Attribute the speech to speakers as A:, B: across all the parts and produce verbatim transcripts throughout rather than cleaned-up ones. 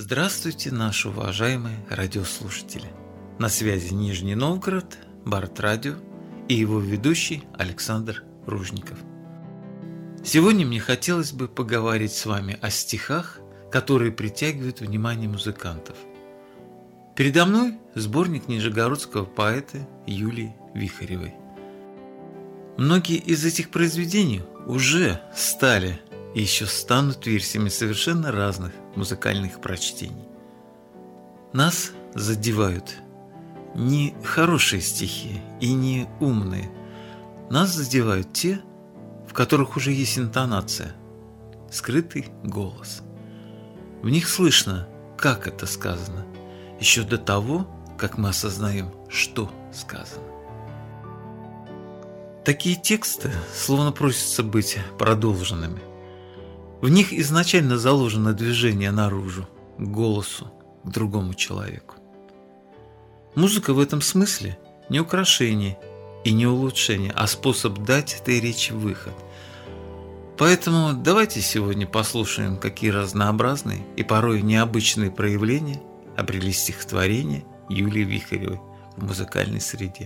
A: Здравствуйте, наши уважаемые радиослушатели! На связи Нижний Новгород, Барт Радио и его ведущий Александр Ружников. Сегодня мне хотелось бы поговорить с вами о стихах, которые притягивают внимание музыкантов. Передо мной сборник нижегородского поэта Юлии Вихаревой. Многие из этих произведений уже стали и еще станут версиями совершенно разных музыкальных прочтений. Нас задевают не хорошие стихи и не умные. Нас задевают те, в которых уже есть интонация, скрытый голос. В них слышно, как это сказано, еще до того, как мы осознаем, что сказано. Такие тексты словно просятся быть продолженными. В них изначально заложено движение наружу, к голосу, к другому человеку. Музыка в этом смысле не украшение и не улучшение, а способ дать этой речи выход. Поэтому давайте сегодня послушаем, какие разнообразные и порой необычные проявления обрели стихотворения Юлии Вихаревой в музыкальной среде.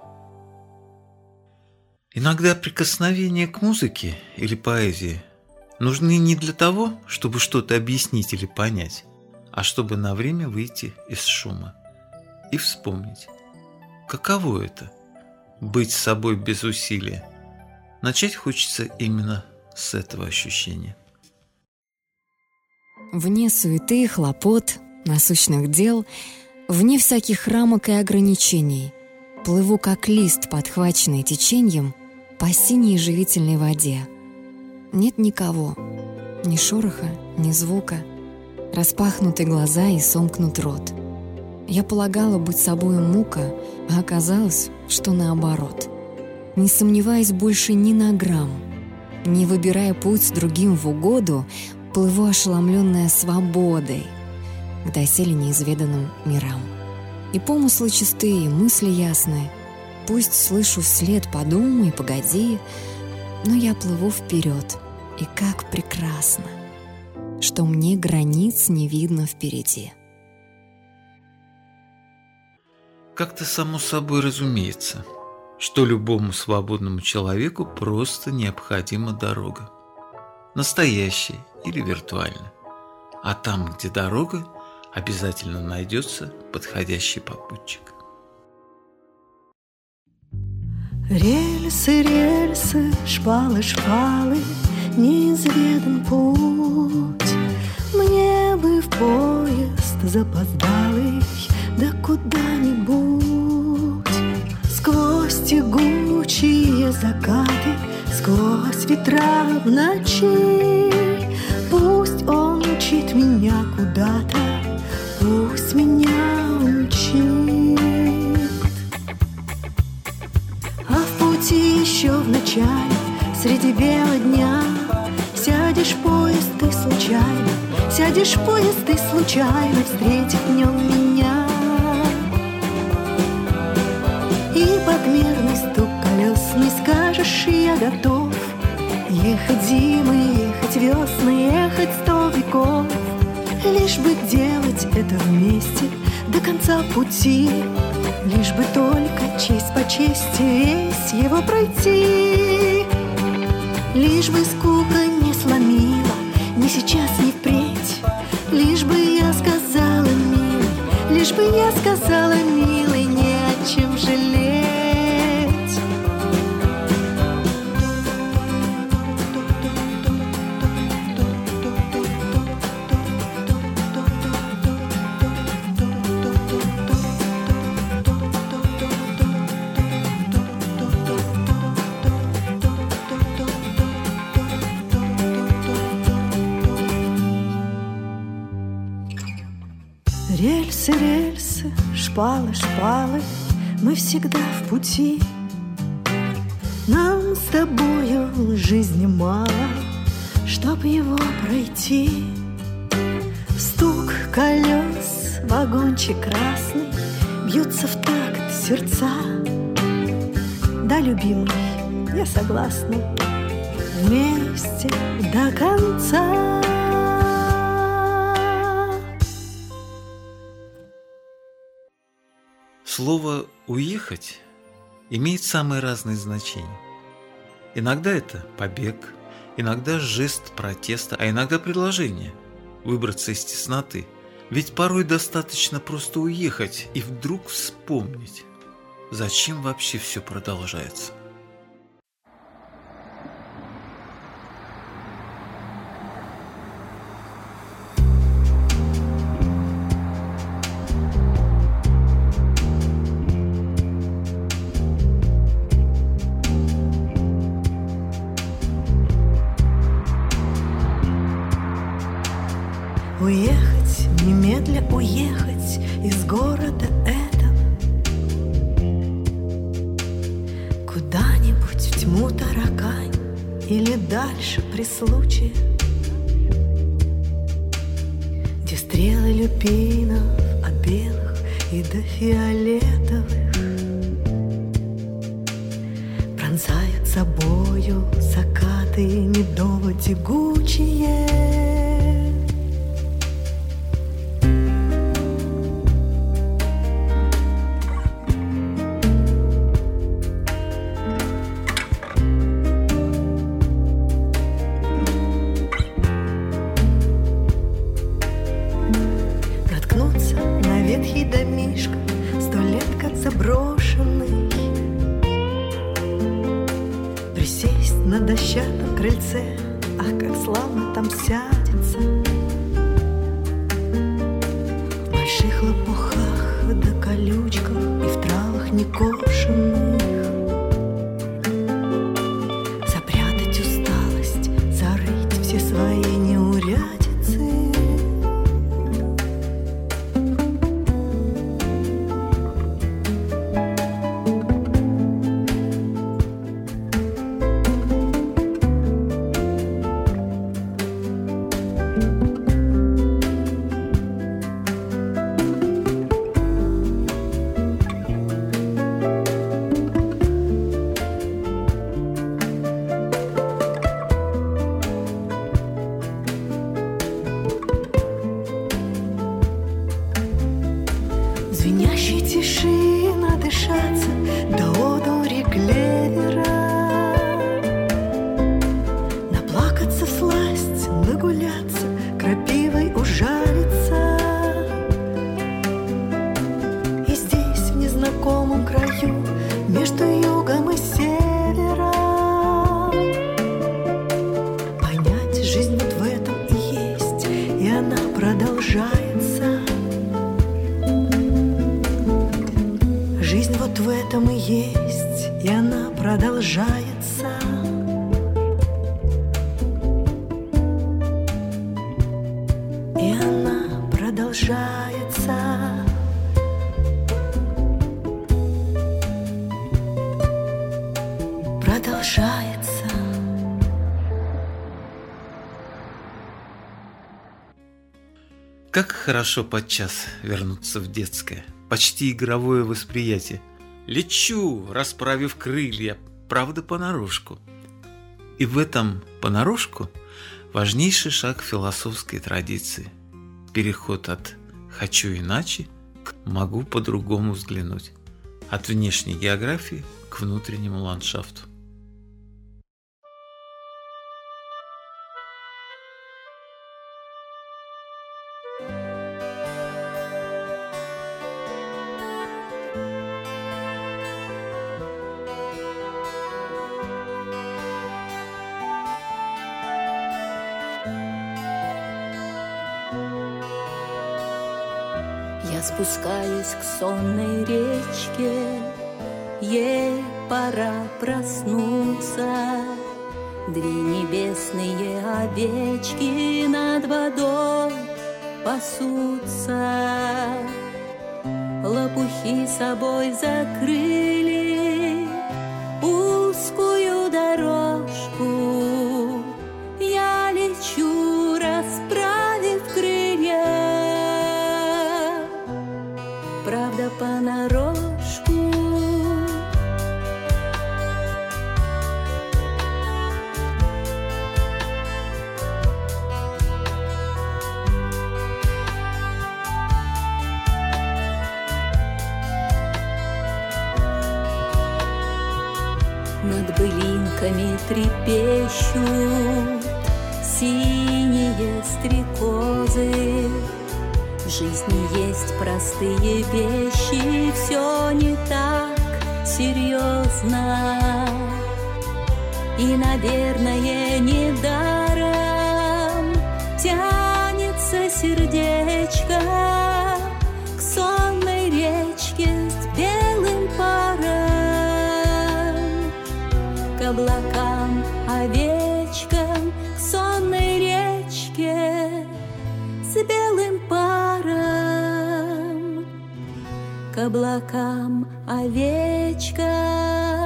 A: Иногда прикосновения к музыке или поэзии нужны не для того, чтобы что-то объяснить или понять, а чтобы на время выйти из шума и вспомнить, каково это – быть собой без усилия. Начать хочется именно с этого ощущения.
B: Вне суеты, хлопот, насущных дел, вне всяких рамок и ограничений, плыву как лист, подхваченный течением, по синей живительной воде. Нет никого, ни шороха, ни звука, распахнуты глаза и сомкнут рот. Я полагала, быть собою мука, а оказалось, что наоборот. Не сомневаясь больше ни на грамм, не выбирая путь другим в угоду, плыву ошеломленная свободой к доселе неизведанным мирам. И помыслы чистые, мысли ясные, пусть слышу вслед «подумай, погоди», но я плыву вперед, и как прекрасно, что мне границ не видно впереди.
A: Как-то само собой разумеется, что любому свободному человеку просто необходима дорога. Настоящая или виртуальная. А там, где дорога, обязательно найдется подходящий попутчик.
C: Рельсы, рельсы, шпалы, шпалы, неизведан путь. Мне бы в поезд запоздалый, да куда-нибудь. Сквозь тягучие закаты, сквозь ветра в ночи. Пусть он мчит меня куда-то, пусть меня мчит. Еще в начале, среди бела дня, сядешь в поезд ты случайно, сядешь в поезд ты случайно, встретив в нем меня. И под мерный стук колесный скажешь: я готов ехать зимы, ехать весны, ехать сто веков, лишь бы делать это вместе до конца пути. Лишь бы только честь по чести весь его пройти. Лишь бы скука не сломила ни сейчас, ни впредь. Лишь бы я сказала, милый, лишь бы я сказала, милый, не о чем жалеть. Рельсы, рельсы, шпалы, шпалы, мы всегда в пути. Нам с тобою жизни мало, чтоб его пройти. Стук колес, вагончик красный, бьются в такт сердца. Да, любимый, я согласна, вместе до конца.
A: Слово «уехать» имеет самые разные значения. Иногда это побег, иногда жест протеста, а иногда предложение выбраться из тесноты. Ведь порой достаточно просто уехать и вдруг вспомнить, зачем вообще все продолжается.
C: Уехать, немедля уехать из города этого, куда-нибудь в тьму таракань или дальше при случае, где стрелы люпинов от белых и до фиолетовых пронзают собою закаты медово тягучие. На дощатом крыльце, ах, как славно там сядется, в больших лопухах да колючках и в травах некошенных, запрятать усталость, зарыть все свои неурядицы. Звенящей тиши надышаться до одури клевера, наплакаться всласть, нагуляться, крапивой ужалиться. И здесь, в незнакомом краю, между югом и севером, понять, жизнь вот в этом и есть, и она продолжается. Жизнь вот в этом и есть, и она продолжается. И она продолжается. Продолжается.
A: Как хорошо подчас вернуться в детское, почти игровое восприятие. Лечу, расправив крылья, правда, понарошку. И в этом понарошку важнейший шаг философской традиции. Переход от «хочу иначе» к «могу по-другому взглянуть». От внешней географии к внутреннему ландшафту.
D: Я спускаюсь к сонной речке, ей пора проснуться. Две небесные овечки над водой пасутся. Лопухи собой закрыли узкую дорожку. Я лечу, расправив крылья, правда, понарошку. трепещут синие стрекозы. В жизни есть простые вещи, все не так серьезно. И, наверное, недаром тянется сердечко к сонной речке с белым паром, к облакам, овечкам, к сонной речке с белым паром, к облакам, овечкам.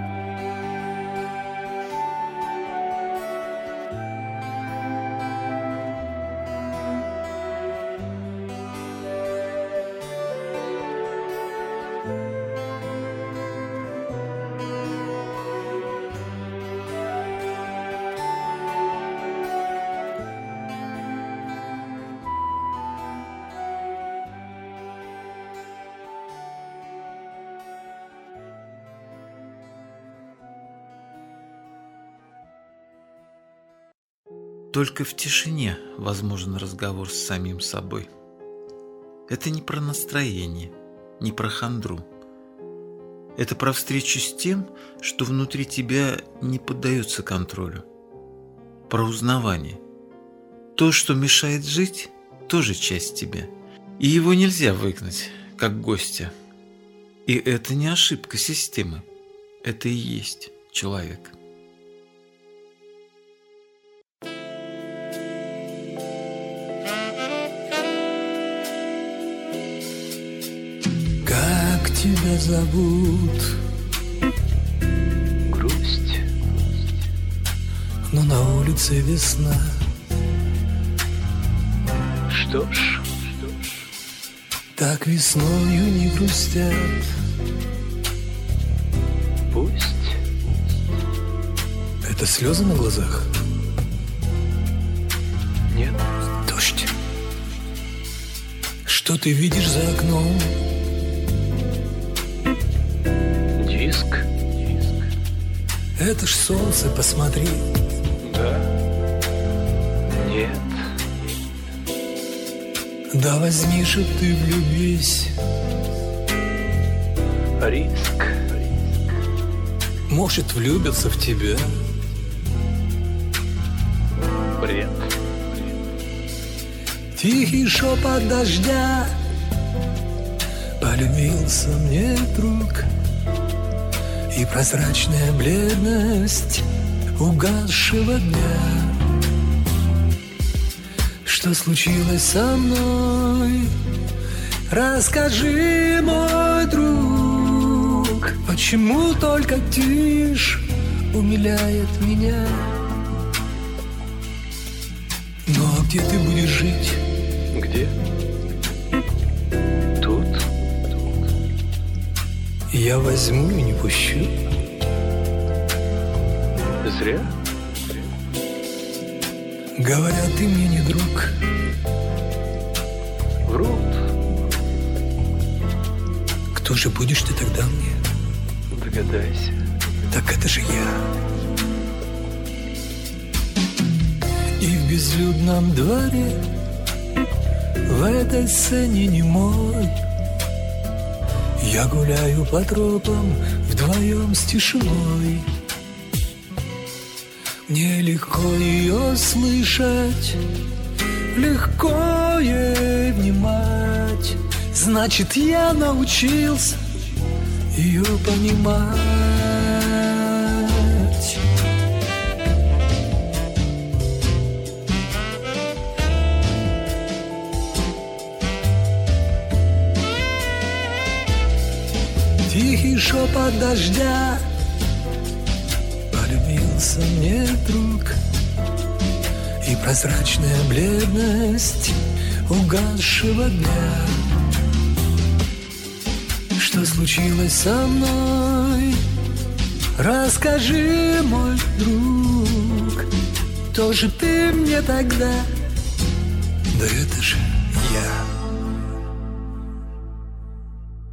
A: Только в тишине возможен разговор с самим собой. Это не про настроение, не про хандру. Это про встречу с тем, что внутри тебя не поддается контролю. Про узнавание. То, что мешает жить, тоже часть тебя. И его нельзя выгнать, как гостя. И это не ошибка системы. Это и есть человек.
E: Тебя зовут
F: грусть,
E: но на улице весна.
F: Что ж,
E: так весною не грустят.
F: Пусть.
E: Это слезы на глазах?
F: Нет.
E: Дождь. Что ты видишь за окном?
F: Диск.
E: Это ж солнце, посмотри.
F: Да. Нет.
E: Да возьми же ты, влюбись.
F: Риск.
E: Может, влюбятся в тебя.
F: Бред.
E: Тихий шепот дождя. Полюбился мне друг. И прозрачная бледность угасшего дня. Что случилось со мной? Расскажи, мой друг. Почему только тишь умиляет меня? Но где ты будешь жить?
F: Где? Тут.
E: Я возьму и не пущу.
F: Зря.
E: Говорят, ты мне не друг.
F: Врут.
E: Кто же будешь ты тогда мне?
F: Догадайся.
E: Так это же я. И в безлюдном дворе, в этой сцене немой, я гуляю по тропам вдвоем с тишиной. Мне легко ее слышать, легко ей внимать. Значит, я научился ее понимать. Тихий шепот дождя. Полюбился мне друг. И прозрачная бледность угасшего дня. Что случилось со мной? Расскажи, мой друг. Тоже ты мне тогда? Да это же я.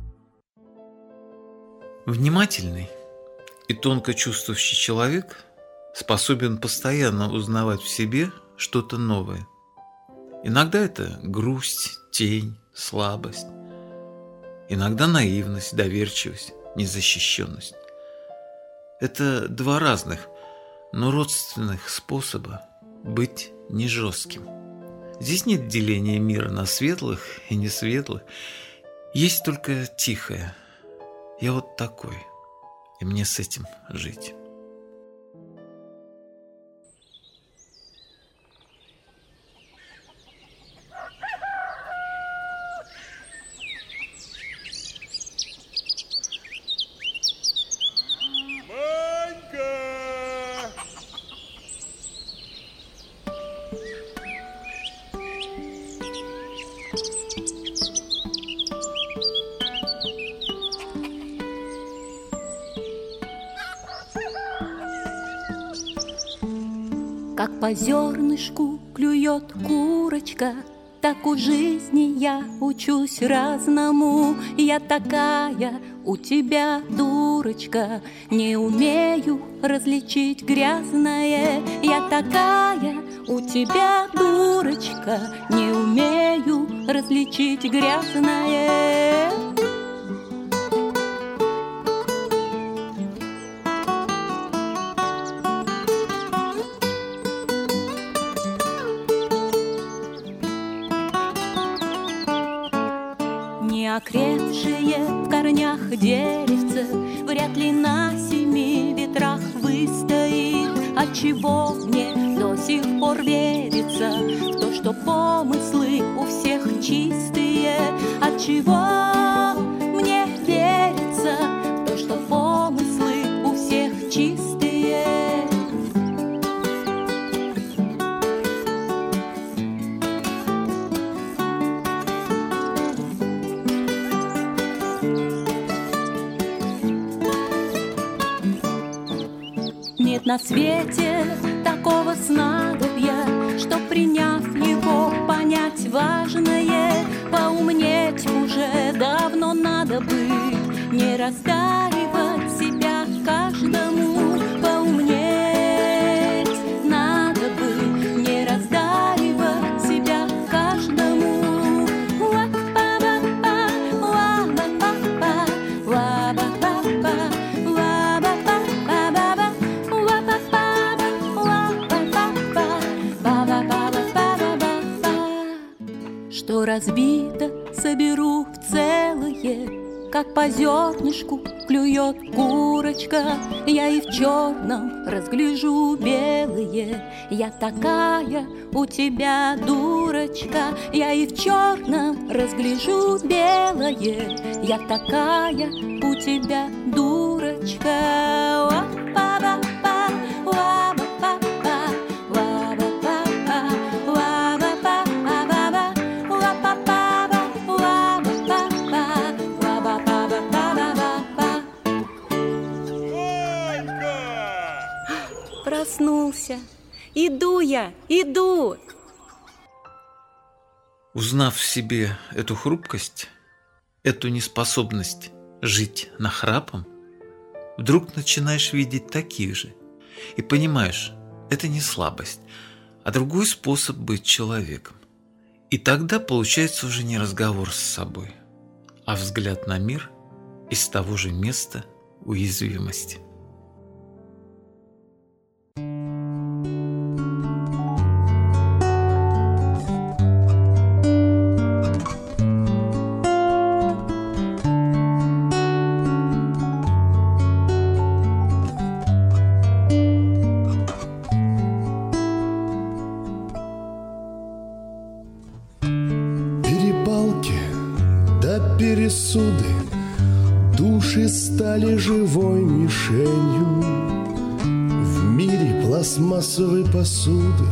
A: Внимательный и тонко чувствующий человек способен постоянно узнавать в себе что-то новое. Иногда это грусть, тень, слабость. Иногда наивность, доверчивость, незащищенность. Это два разных, но родственных способа быть не жестким. Здесь нет деления мира на светлых и несветлых. Есть только тихое. Я вот такой, и мне с этим жить.
D: Как по зернышку клюет курочка, так у жизни я учусь разному. Я такая у тебя дурочка, не умею различить грязное. Я такая у тебя дурочка, не умею различить грязное. Неокрепшие в корнях деревце вряд ли на семи ветрах выстоит. Отчего мне до сих пор верится в то, что помыслы у всех чистые? Отчего мне верится в то, что помыслы у всех чистые? Нет на свете такого снадобья, что, приняв его, понять важное. Поумнеть уже давно надо быть, не расстраивать себя каждому. Поумнеть надо быть, не расстраивать себя каждому. Что разбито, соберу в целое, как по зернышку клюет курочка. Я и в черном разгляжу белое. Я такая у тебя дурочка. Я и в черном разгляжу белое. Я такая у тебя дурочка. Проснулся. Иду я, иду.
A: Узнав в себе эту хрупкость, эту неспособность жить нахрапом, вдруг начинаешь видеть таких же и понимаешь, это не слабость, а другой способ быть человеком. И тогда получается уже не разговор с собой, а взгляд на мир из того же места уязвимости.
G: Пересуды, души стали живой мишенью. В мире пластмассовой посуды,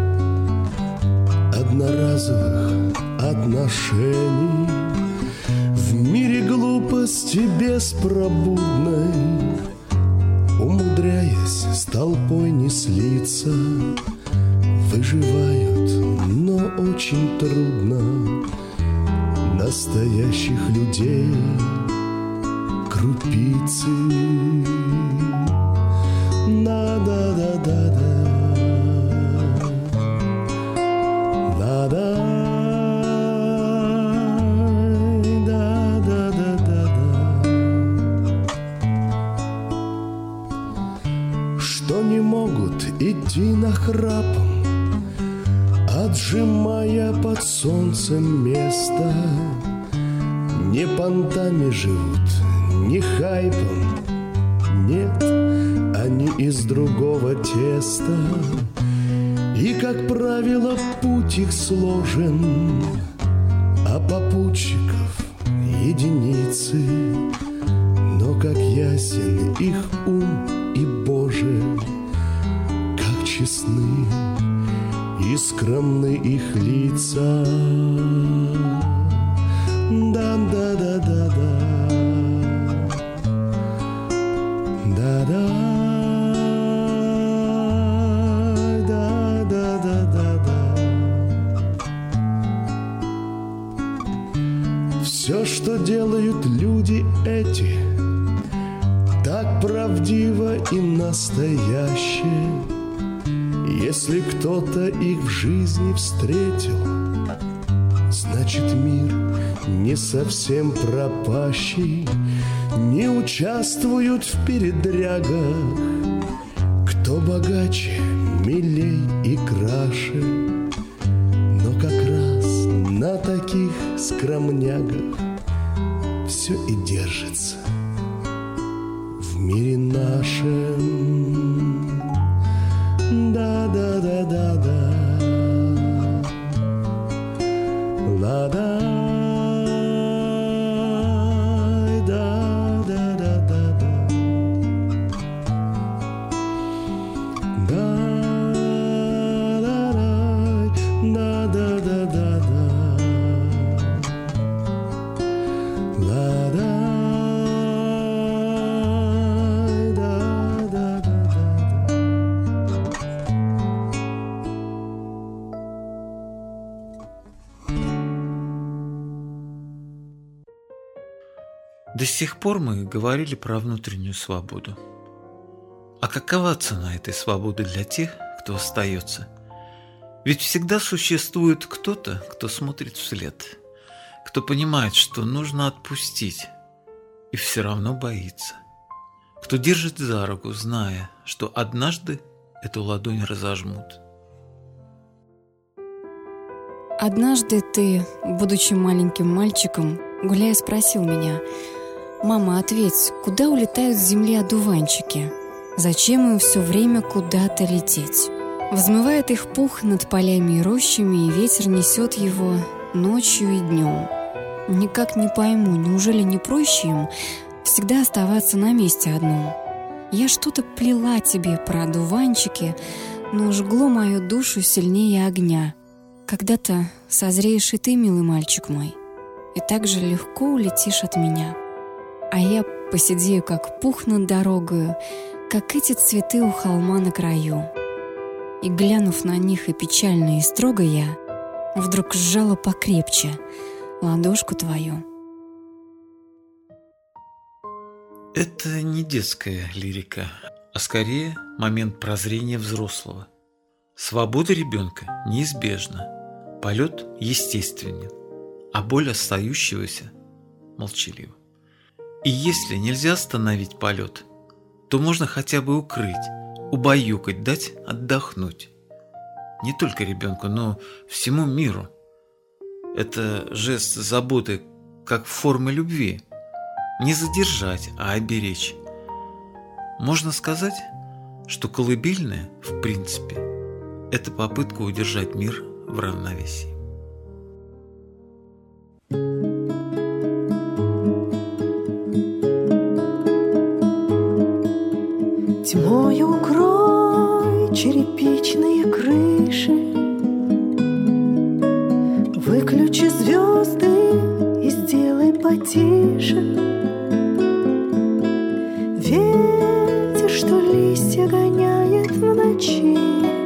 G: одноразовых отношений, в мире глупости беспробудной, умудряясь с толпой не слиться, выживают, но очень трудно. Настоящих людей крупицы, Да-да-да-да-да. Да-да. Да-да-да-да-да. Что не могут идти нахрапом, отжимая под солнцем место. Не понтами живут, не хайпом, нет, они из другого теста. И, как правило, путь их сложен, а попутчиков единицы. Но как ясен их ум и Боже, как честны и скромны их лица. Да-да-да-да-да. Да-да. Да-да-да-да-да. Все, что делают люди эти, так правдиво и настоящее. Если кто-то их в жизни встретил, значит, мир не совсем пропащий. Не участвуют в передрягах, кто богаче, милей и краше. Но как раз на таких скромнягах все и держится в мире нашем. Да-да-да-да-да. Ла-да.
A: До сих пор мы говорили про внутреннюю свободу. А какова цена этой свободы для тех, кто остается? Ведь всегда существует кто-то, кто смотрит вслед, кто понимает, что нужно отпустить, и все равно боится, кто держит за руку, зная, что однажды эту ладонь разожмут.
B: Однажды ты, будучи маленьким мальчиком, гуляя, спросил меня: «Мама, ответь, куда улетают с земли одуванчики? Зачем им все время куда-то лететь? Взмывает их пух над полями и рощами, и ветер несет его ночью и днем. Никак не пойму, неужели не проще им всегда оставаться на месте одном? Я что-то плела тебе про одуванчики, но жгло мою душу сильнее огня. Когда-то созреешь и ты, милый мальчик мой, и так же легко улетишь от меня. А я посидею, как пух над дорогою, как эти цветы у холма на краю». И, глянув на них и печально, и строго, я вдруг сжала покрепче ладошку твою.
A: Это не детская лирика, а скорее момент прозрения взрослого. Свобода ребенка неизбежна, полет естественен, а боль остающегося молчалива. И если нельзя остановить полет, то можно хотя бы укрыть, убаюкать, дать отдохнуть. Не только ребенку, но всему миру. Это жест заботы, как форма любви. Не задержать, а оберечь. Можно сказать, что колыбельная, в принципе, это попытка удержать мир в равновесии.
C: Тьмой укрой черепичные крыши, выключи звезды и сделай потише. Ветер, что листья гоняет в ночи,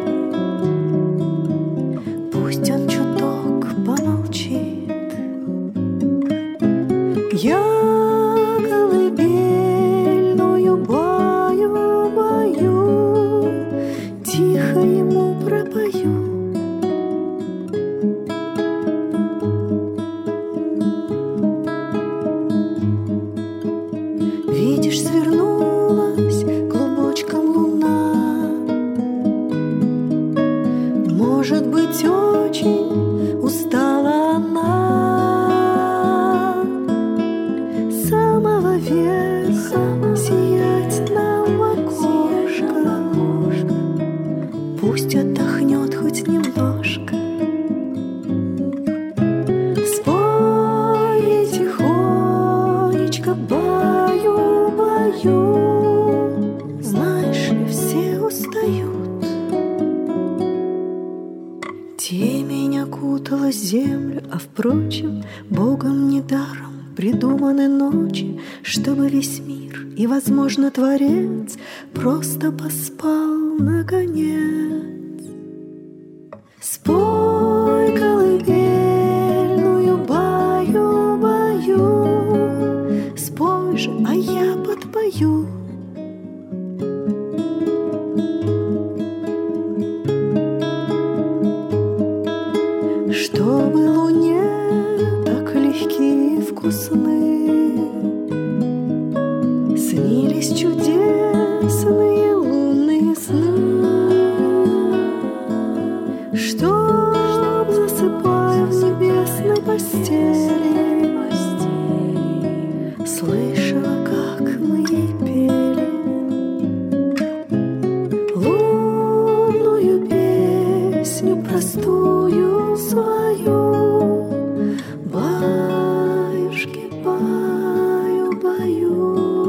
C: пусть он чуток помолчит. Я колыбельную баю, баю, может быть, очень устала она. С самого верха сиять нам окошко, пусть отдохнет хоть немножко. Спой тихонечко, баю, баю, знаешь ли, все устают. Темень окутала землю, а впрочем, Богом недаром придуманы ночи, чтобы весь мир и, возможно, Творец просто поспал наконец. Спой колыбельную, баю, баю, спой же, а я подпою. Чтобы луне так легки и вкусны снились чудесные лунные сны, чтоб, засыпая в небесной постели, слышала, как мы ей пели лунную песню простую свою. Баюшки, баю, баю.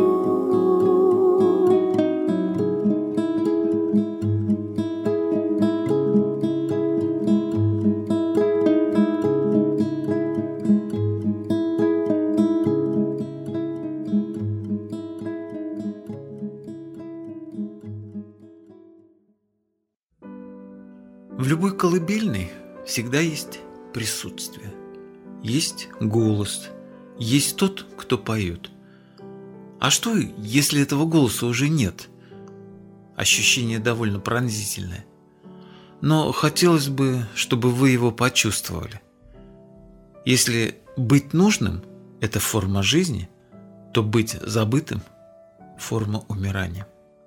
A: В любой колыбельной всегда есть присутствие, есть голос, есть тот, кто поет. А что, если этого голоса уже нет? Ощущение довольно пронзительное. Но хотелось бы, чтобы вы его почувствовали. Если быть нужным – это форма жизни, то быть забытым – форма умирания.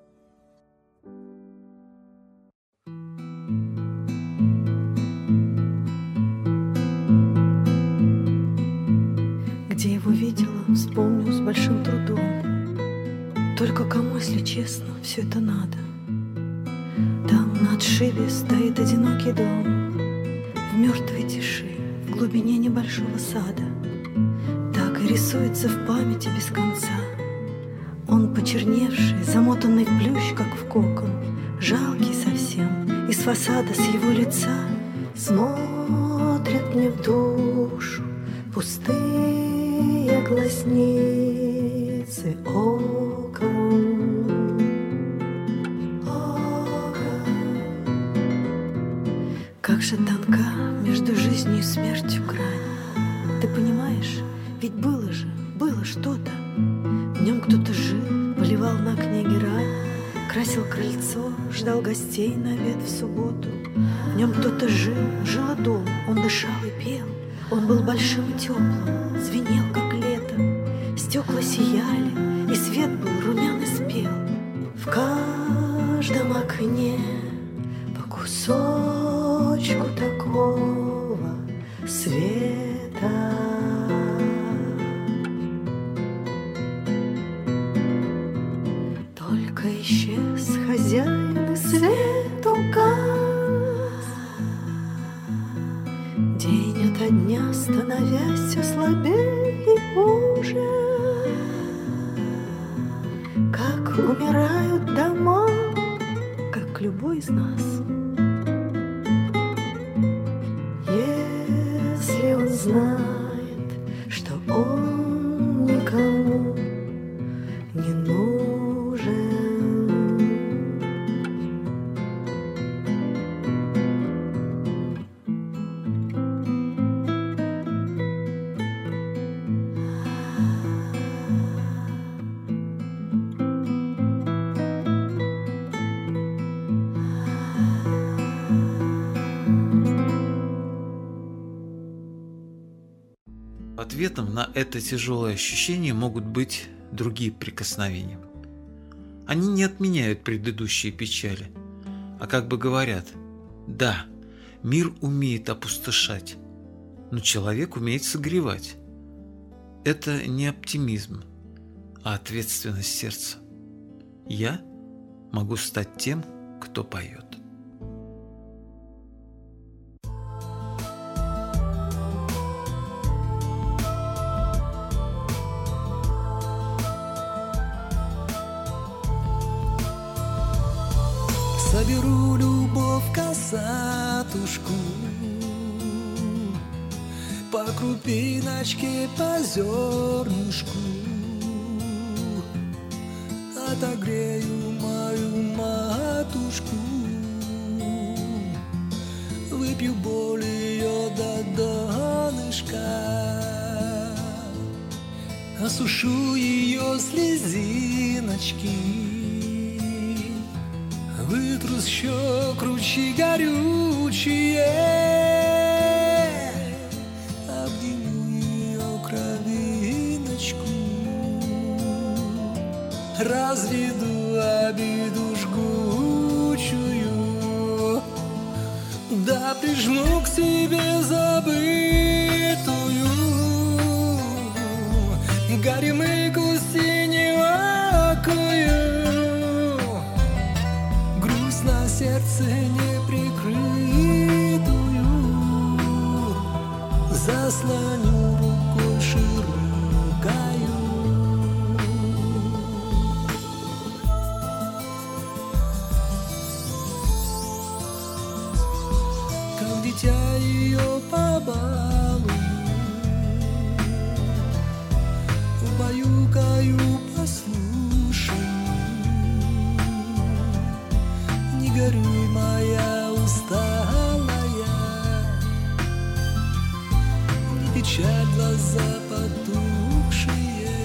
C: Где его видела, вспомню с большим трудом. Только кому, если честно, все это надо? Там на отшибе стоит одинокий дом, в мертвой тиши, в глубине небольшого сада. Так и рисуется в памяти без конца. Он почерневший, замотанный в плющ, как в кокон, жалкий совсем, из фасада с его лица смотрят мне в душу пустые глазницы окон. Окон. Как же тонка между жизнью и смертью грань. Ты понимаешь, ведь было же, было что-то. В нем кто-то жил, поливал на окне герань, красил крыльцо, ждал гостей на обед в субботу. В нем кто-то жил, жило дом, он дышал и пел. Он был большим и теплым, звенел, как лето. Стекла сияли, и свет был румян и спел. В каждом окне по кусочку такого света. Только исчез хозяин, и свет угас. День ото дня становясь все слабее и уже, как умирают дома, как любой из нас. Если он знает, что он никому не нужен.
A: Ответом на это тяжелое ощущение могут быть другие прикосновения. Они не отменяют предыдущие печали, а как бы говорят: да, Мир умеет опустошать, но человек умеет согревать. Это не оптимизм, а ответственность сердца. Я могу стать тем, кто поет.
E: Соберу любовь косатушку, по крупиночке, по зернышку, отогрею мою матушку, выпью боль ее до донышка, осушу ее слезиночки, вытру с щек ручьи горючие, обниму ее кровиночку, разведу обиду жгучую, да прижму к себе забытую горемыку синеокую. На сердце неприкрытую заслоню рукой широкою. Как дитя ее побалую, убаюкаю послушаю. Не горюй, моя усталая, не печаль, глаза потухшие.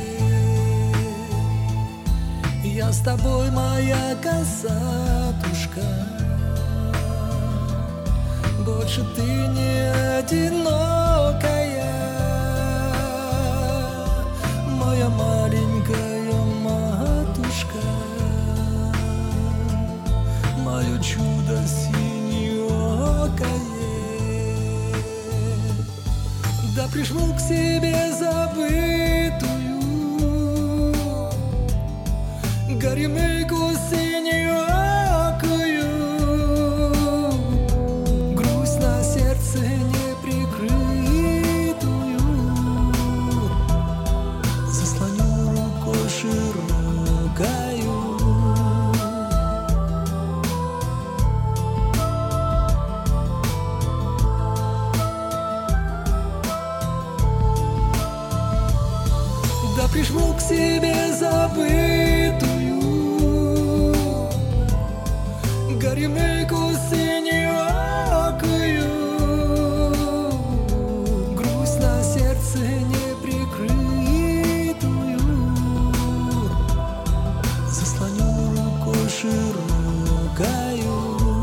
E: Я с тобой, моя косатушка, больше ты не одинокая, моя маленькая матушка, мое чудо синеокое. Да прижму к себе забытую горемыку синеокую, грусть на сердце неприкрытую заслоню рукой широкою. Прижму к себе забытую горемыку синеокую, грусть на сердце неприкрытую заслоню рукой широкою.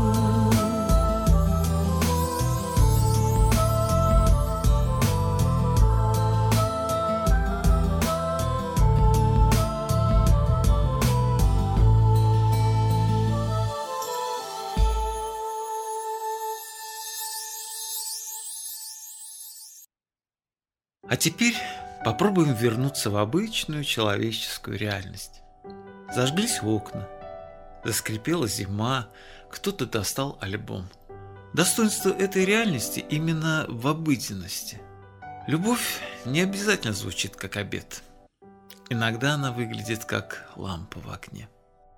A: А теперь попробуем вернуться в обычную человеческую реальность. Зажглись окна, заскрипела зима, кто-то достал альбом. Достоинство этой реальности именно в обыденности. Любовь не обязательно звучит как обет. Иногда она выглядит как лампа в окне.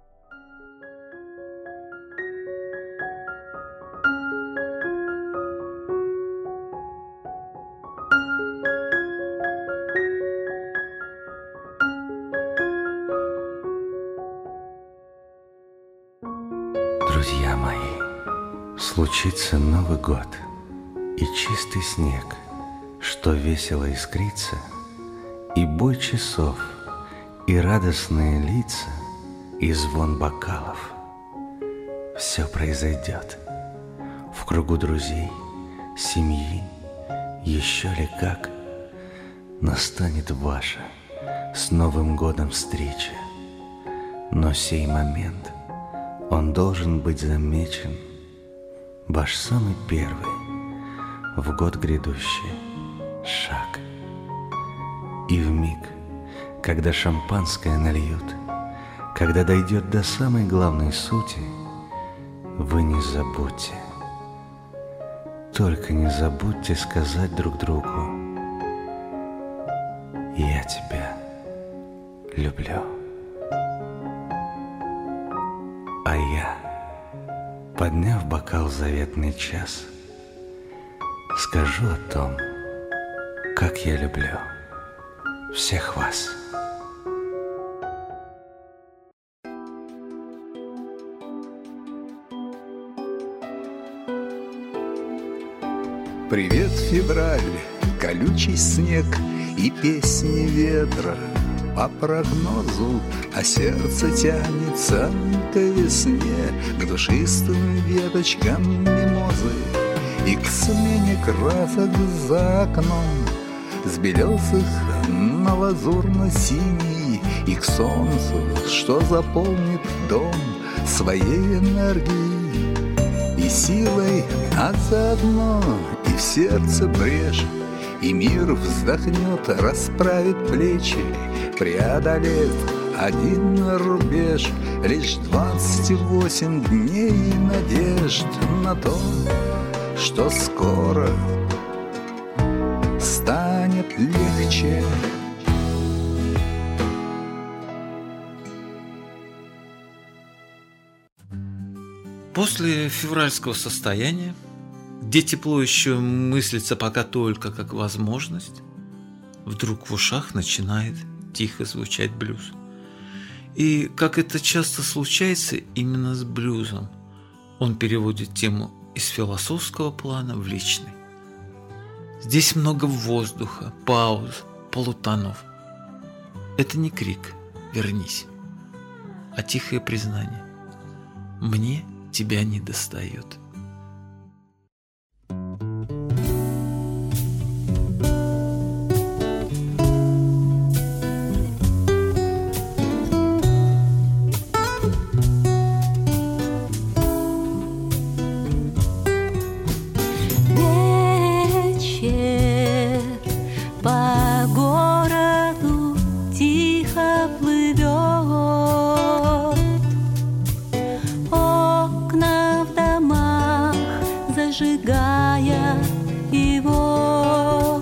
H: Друзья мои, случится Новый год, и чистый снег, что весело искрится, и бой часов, и радостные лица, и звон бокалов. Все произойдет в кругу друзей, семьи, еще ли как настанет ваша с Новым годом встреча. Но сей момент, он должен быть замечен, ваш самый первый в год грядущий шаг. И вмиг, когда шампанское нальют, когда дойдет до самой главной сути, вы не забудьте, только не забудьте сказать друг другу: я тебя люблю. А я, подняв бокал в заветный час, скажу о том, как я люблю всех вас.
I: Привет, февраль, колючий снег и песни ветра. По прогнозу, а сердце тянется к весне, к душистым веточкам мимозы и к смене красок за окном, с белесых на лазурно-синий, и к солнцу, что заполнит дом своей энергией и силой, а заодно и в сердце брешь, и мир вздохнет, расправит плечи, преодолев один рубеж. Лишь двадцать восемь дней надежд на то, что скоро станет легче.
A: После февральского состояния, где тепло еще мыслится пока только как возможность, вдруг в ушах начинает тихо звучать блюз. И, как это часто случается именно с блюзом, он переводит тему из философского плана в личный. Здесь много воздуха, пауз, полутонов. Это не крик «вернись», а тихое признание: «Мне тебя не достает».
D: Зажигая, и вот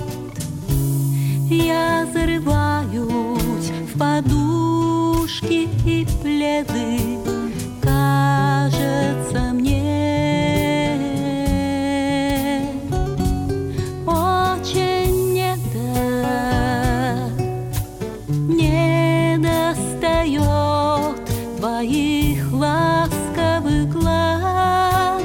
D: я зарываюсь в подушки и пледы. Кажется мне очень не до, не достает твоих ласковых глаз,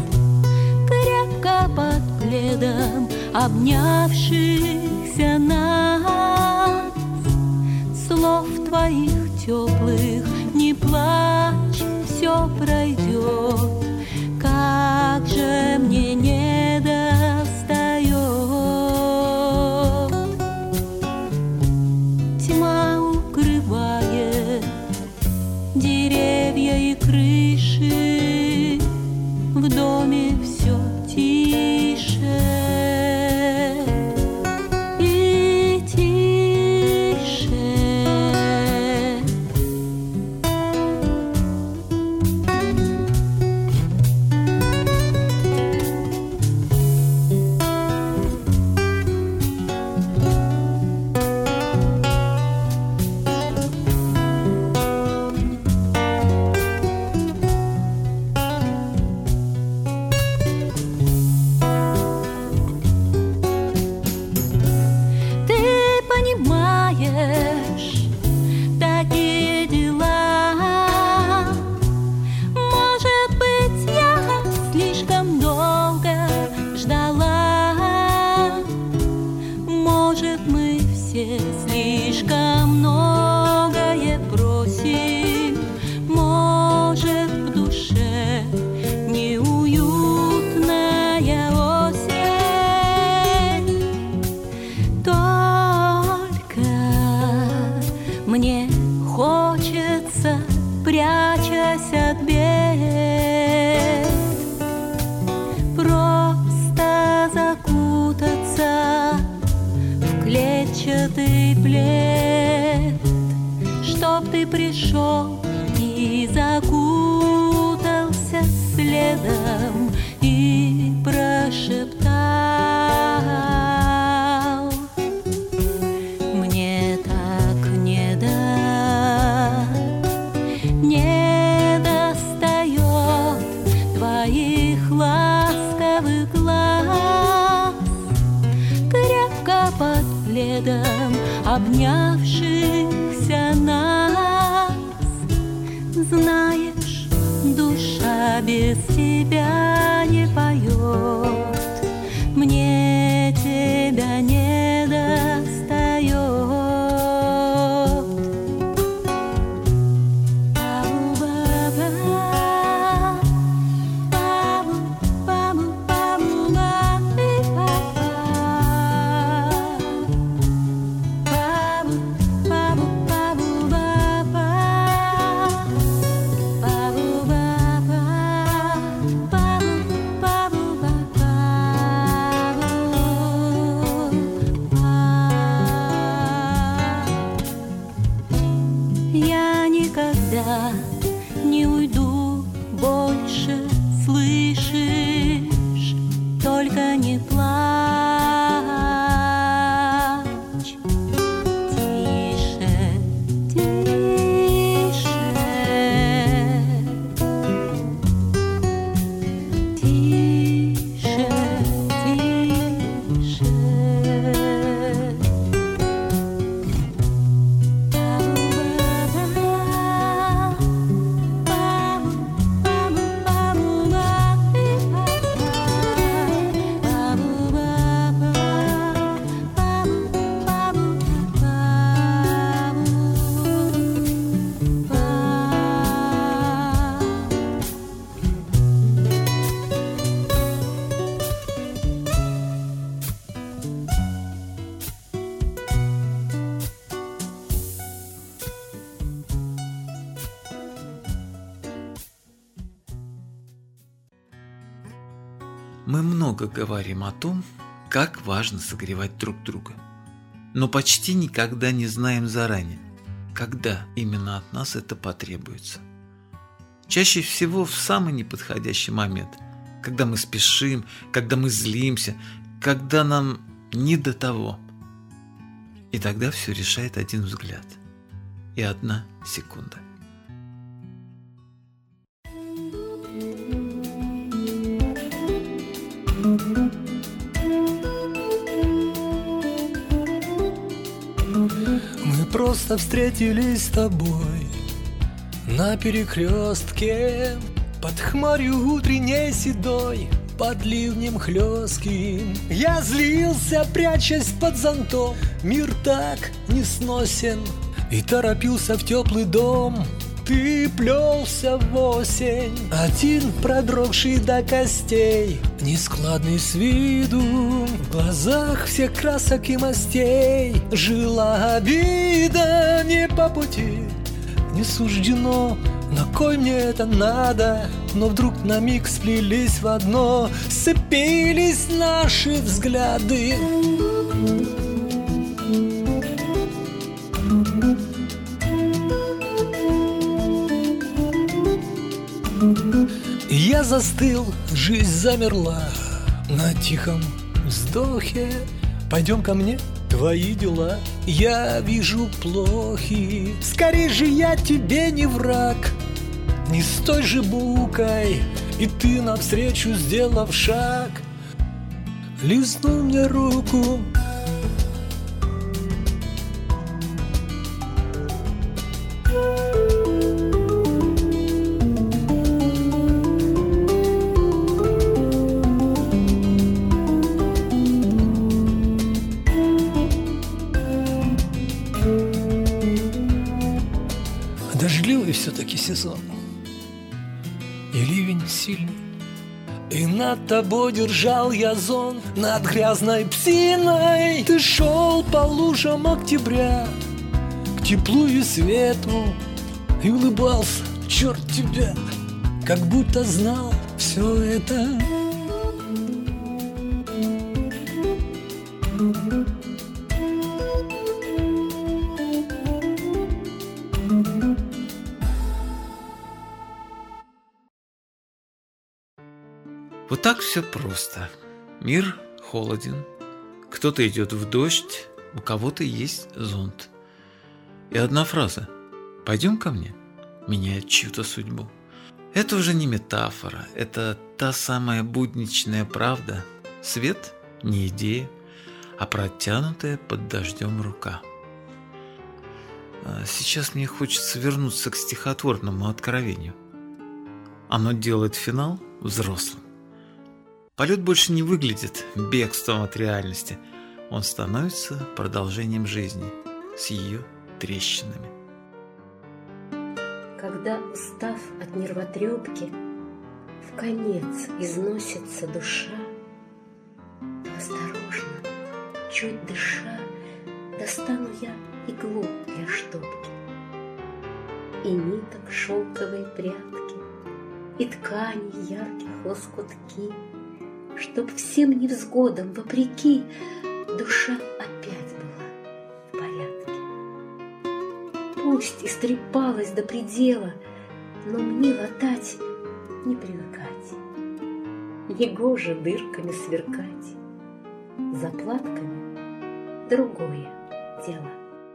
D: под пледом обнявшихся нас, слов твоих теплых не плачь, все пройдет. Как же мне не достает. Тьма укрывает деревья и крыши, в доме все тише и тише. ты пришел и закутался следом и прошептал: мне так не до, не достает твоих ласковых глаз, крепко под пледом обнявшихся нас. Знаешь, душа без тебя не поет, мне тебя не достает. Не уйду больше, слышишь? Только не плачь. Тише, тише, тише, тише.
A: Мы много говорим о том, как важно согревать друг друга, но почти никогда не знаем заранее, когда именно от нас это потребуется. Чаще всего в самый неподходящий момент, когда мы спешим, когда мы злимся, когда нам не до того. И тогда все решает один взгляд и одна секунда.
E: Мы просто встретились с тобой на перекрестке, под хмарью утренней седой, под ливнем хлестким. Я злился, прячась под зонтом, мир так несносен, и торопился в теплый дом. Ты плелся в осень, один продрогший до костей, нескладный с виду, в глазах всех красок и мастей. Жила обида не по пути, не суждено, на кой мне это надо? Но вдруг на миг сплелись в одно, сцепились наши взгляды. Я застыл, жизнь замерла на тихом вздохе. Пойдем ко мне, твои дела я вижу плохи. Скорей же я тебе не враг, не с той же букой. И ты навстречу, сделав шаг, лизнул мне руку. Дождливый все-таки сезон, и ливень сильный, и над тобой держал я зонт, над грязной псиной. Ты шел по лужам октября, к теплу и свету, и улыбался, черт тебя, как будто знал все это.
A: Вот так все просто. Мир холоден, кто-то идет в дождь, у кого-то есть зонт. И одна фраза «пойдем ко мне» меняет чью-то судьбу. Это уже не метафора, это та самая будничная правда. Свет не идея, а протянутая под дождем рука. Сейчас мне хочется вернуться к стихотворному откровению. Оно делает финал взрослым. Полет больше не выглядит бегством от реальности. Он становится продолжением жизни с ее трещинами.
J: Когда, устав от нервотрепки, вконец износится душа, то осторожно, чуть дыша, достану я иглу для штопки и ниток шелковой прядки, и ткани ярких лоскутки, чтоб всем невзгодам вопреки душа опять была в порядке. Пусть истрепалась до предела, но мне латать не привыкать. Негоже дырками сверкать, заплатками другое дело.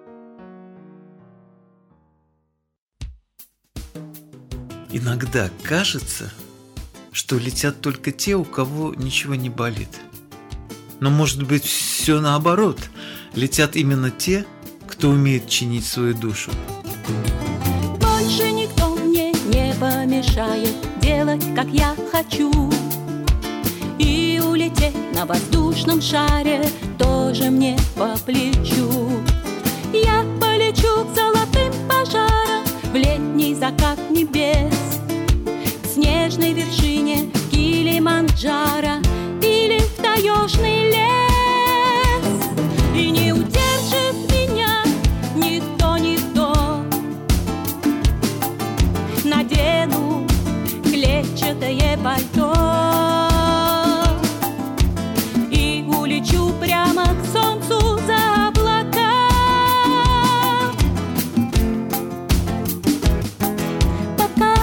A: Иногда кажется, что летят только те, у кого ничего не болит. Но может быть все наоборот. Летят именно те, кто умеет чинить свою душу.
D: Больше никто мне не помешает делать, как я хочу. И улететь на воздушном шаре тоже мне по плечу. Я полечу к золотым пожарам в летний закат небес, к снежной вершине Килиманджаро или в таежный лес. И не удержит меня никто, никто. Надену клетчатое пальто и улечу прямо к солнцу за облака. Пока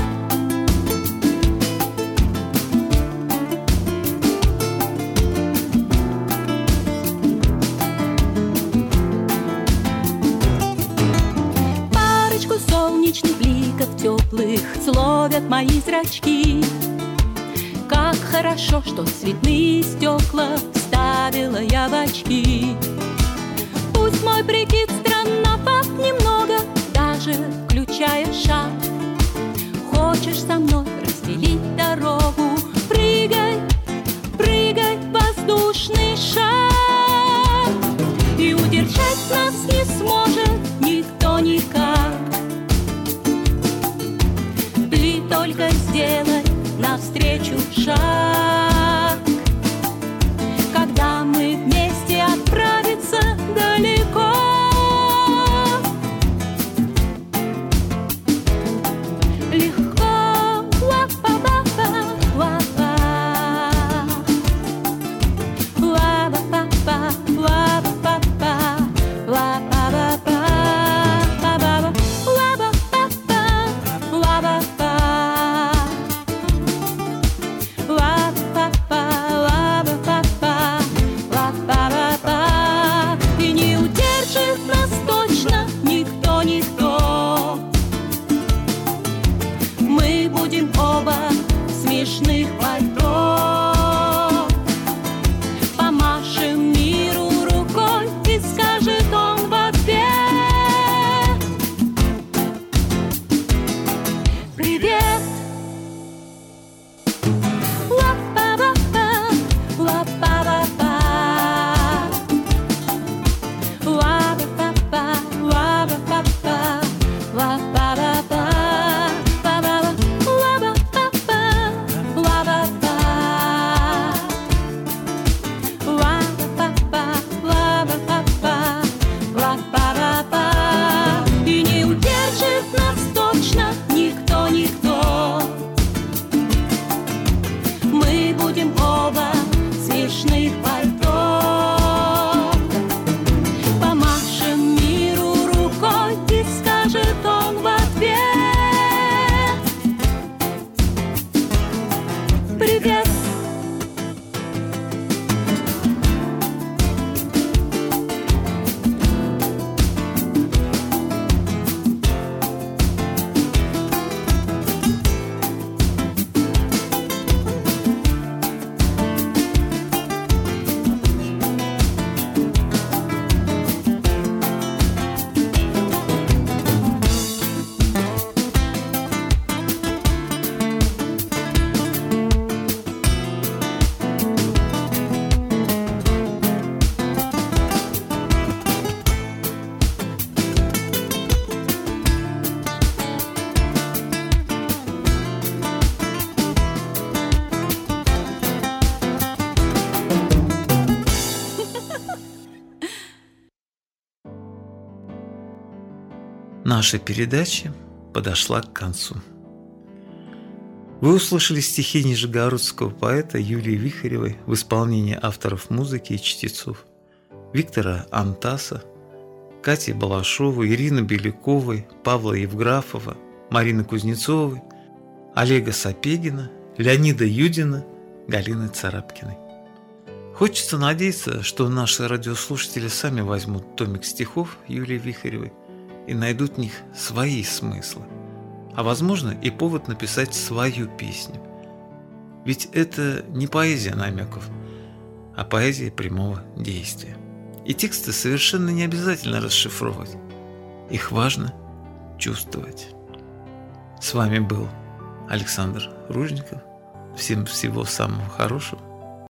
D: парочку солнечных бликов теплых словят мои зрачки. Как хорошо, что цветные стекла вставила я в очки. Пусть мой прикид странноват немного, даже включая шаг. Хочешь со мной разделить дорогу? Прыгай, прыгай в воздушный шар. И удержать нас не сможет никто никак. Ты только сделай навстречу шаг, когда мы вместе отправиться далеко. Легко, ла-па-па-па, ла-па, ла-па-па-па, ла-па-па-па, ла-па-па-па, ла-па-па, ла-па-па-па, ла-па-па. И не удержит нас точно никто, никто. Мы будем оба в смешных пальто. Помашем миру рукой, и скажет он в ответ: привет. И не удержит нас точно никто, никто. Мы будем оба в смешных пальто. Помашем миру рукой, и скажет он в ответ: привет.
A: наша передача подошла к концу. Вы услышали стихи нижегородского поэта Юлии Вихаревой в исполнении авторов музыки и чтецов Виктора Антаса, Кати Балашовой, Ирины Беляковой, Павла Евграфова, Марины Кузнецовой, Олега Сапегина, Леонида Юдина, Галины Царапкиной. Хочется надеяться, что наши радиослушатели сами возьмут томик стихов Юлии Вихаревой и найдут в них свои смыслы, а возможно и повод написать свою песню. Ведь это не поэзия намеков, а поэзия прямого действия. И тексты совершенно не обязательно расшифровывать. Их важно чувствовать. С вами был Александр Ружников. Всем всего самого хорошего.